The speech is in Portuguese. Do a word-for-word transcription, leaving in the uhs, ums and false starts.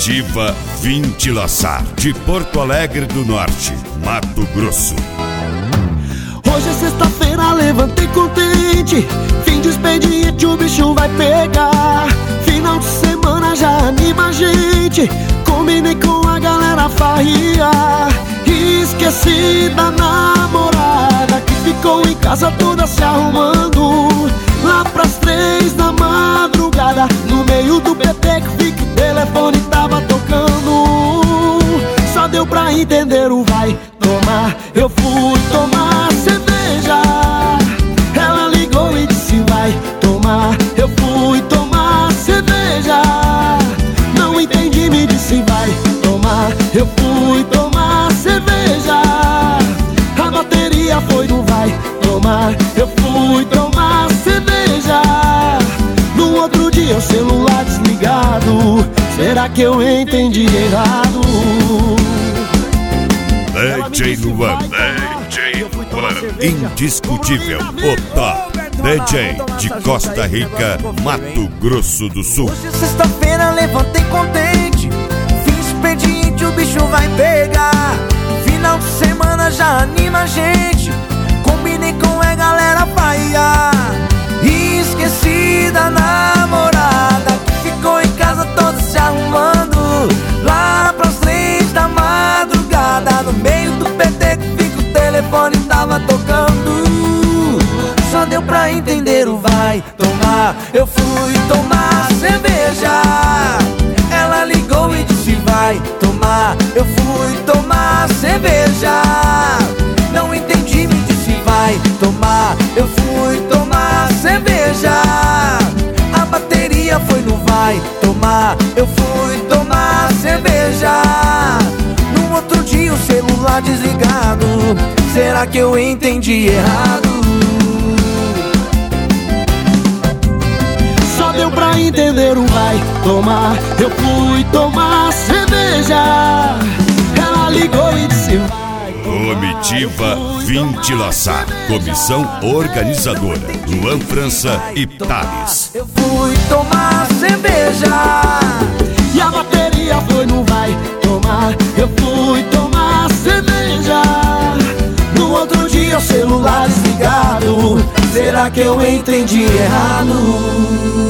Comitiva vinte Laçar, de Porto Alegre do Norte, Mato Grosso. Hoje é sexta-feira, levantei contente. Fim de expediente, o bicho vai pegar. Final de semana já anima a gente. Combinei com a galera farriar. Esqueci da namorada que ficou em casa toda se arrumando. Lá pras três da madrugada, no meio do beteco vi que o telefone tava tocando. Só deu pra entender o vai tomar. Eu fui tomar cerveja. Ela ligou e disse vai tomar. Eu fui tomar cerveja. Não entendi, me disse vai tomar. Eu fui tomar cerveja. A bateria foi no vai tomar. Eu fui tomar cerveja. No outro dia o celular desligado. Será que eu entendi errado? D J Luan, D J Luan, indiscutível, o top D J de Costa Rica, Mato Grosso do Sul. Hoje é sexta-feira, levantei contente. Fiz expediente, o bicho vai pegar. Final de semana já anima a gente. Combinei com a galera farriar. E esqueci da namorada que ficou em casa toda se arrumando. Lá pras três da madrugada, no meio do peteco vi que o telefone tava tocando. Só deu pra entender o vai tomar. Eu fui tomar cerveja. Ela ligou e disse vai tomar. Eu fui tomar cerveja. Não entendi, me disse vai tomar. Eu fui tomar cerveja. A bateria foi no vai tomar. Eu fui tomar cerveja. No outro dia o celular desligado. Será que eu entendi errado? Só deu pra entender o vai tomar. Eu fui tomar cerveja. Ela ligou e disse vai tomar. Comitiva vinte Laçar, comissão organizadora, Luan França e Thales. Eu fui tomar cerveja. E a bateria foi no vai tomar. Eu fui tomar cerveja. No outro dia o celular desligado. Será que eu entendi errado?